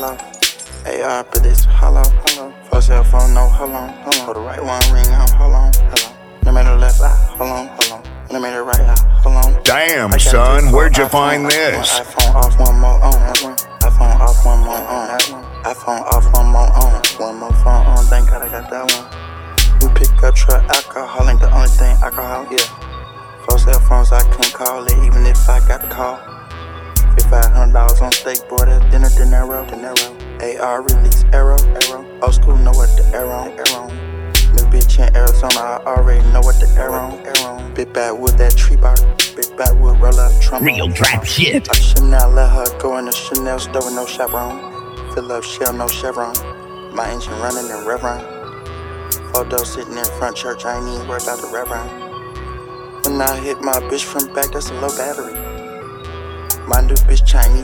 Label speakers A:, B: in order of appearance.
A: hollow. AR, but it's hollow. For cell phone, no, hold on. For the right one, ring out, hold on. No matter left eye, hold on. No matter right eye, hold on.
B: Damn, son, where'd you find this?
A: iPhone off, one more on. iPhone off, one more on. iPhone off, one more on. One more phone on, thank God I got that one. You pick up truck, alcohol ain't the only thing alcohol, yeah. 4 cell phones, I can't call it, even if I got the call. $500 on steak, boy, that's dinero. AR release arrow. Old school know what the arrow. New bitch in Arizona, I already know what the arrow. Big bad wood, that tree bark. Big bad wood, roll up Trump.
C: Real trap shit.
A: I should not let her go in the Chanel store with no chaperone. Fill up shell, no chevron. My engine running in reverend. Photo sitting in front church, I ain't even worried about the reverend. When I hit my bitch from back, that's a low battery. My new bitch Chinese.